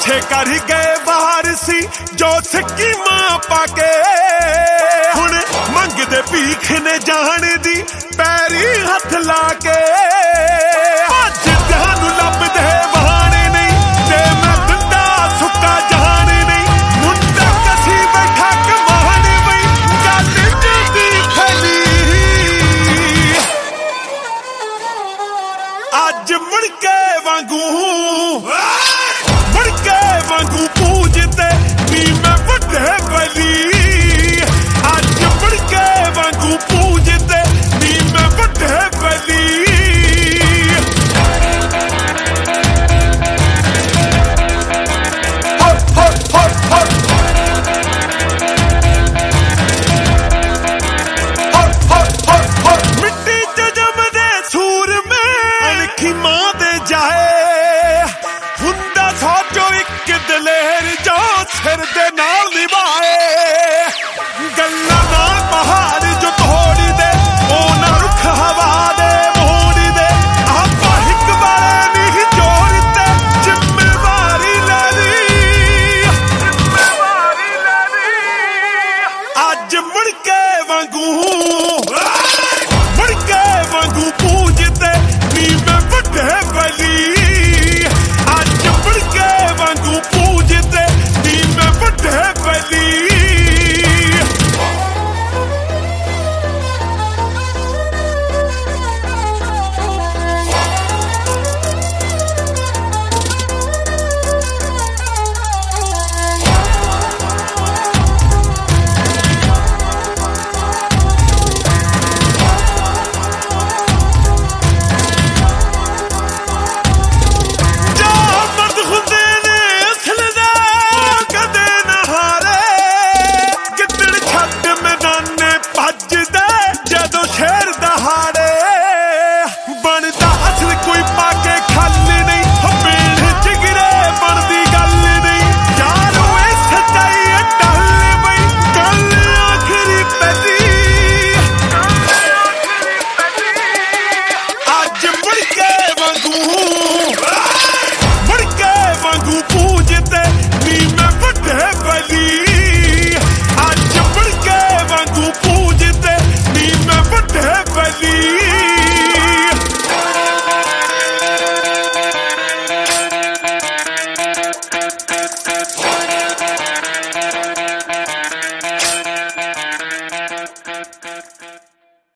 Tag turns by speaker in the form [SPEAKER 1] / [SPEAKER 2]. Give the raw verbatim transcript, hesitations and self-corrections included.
[SPEAKER 1] ਪਿੱਛੇ ਕਰ ਗਏ ਬਾਹਰ ਸੀ ਜੋ ਸਕੀਮਾਂ ਪਾ ਕੇ ਹੁਣ ਮੰਗਦੇ ਭੀਖ ਨੇ ਜਾਣ ਦੀ ਪੈਰੀ ਹੱਥ ਲਾ ਕੇ ਭੱਜਦਿਆਂ ਨੂੰ ਲੱਭਦੇ ਬਹਾਨੇ ਨਹੀਂ ਤੇ ਮੈਂ ਦਿੰਦਾ ਸੁੱਕਾ ਜਹਾਨ ਨਹੀਂ ਮੁੰਡਾ ਕਸੀ ਬੈਠਾ ਕਮਾਨ ਬਈ ਗੱਲ ਜਦੀ ਫੈਲੀ ਅੱਜ ਮੁੜ ਕੇ ਵਾਂਗੂ ਮੁੜ ਕੇ ਵਾਂਗੂ ਪੂਜਦੇ ਨੀ ਮੈਂ ਵੱਡੇ ਬਲੀ ਅੱਜ ਮੁੜ ਕੇ ਵਾਂਗੂ ਪੂਜਦੇ ਨੀ ਮੈਂ ਵੱਡੇ ਬਲੀ ਮਿੱਟੀ ਚ ਜੰਮਦੇ ਸੂਰਮੇ ਅਣਖੀ ਮਾਂ ਦੇ ਜਾਏ ਹੁੰਦਾ ਸੌ ਚੋਂ ਇੱਕ ਦਲੇਰ ਜੋ ਸਿਰ ਦੇ ਨਾਲ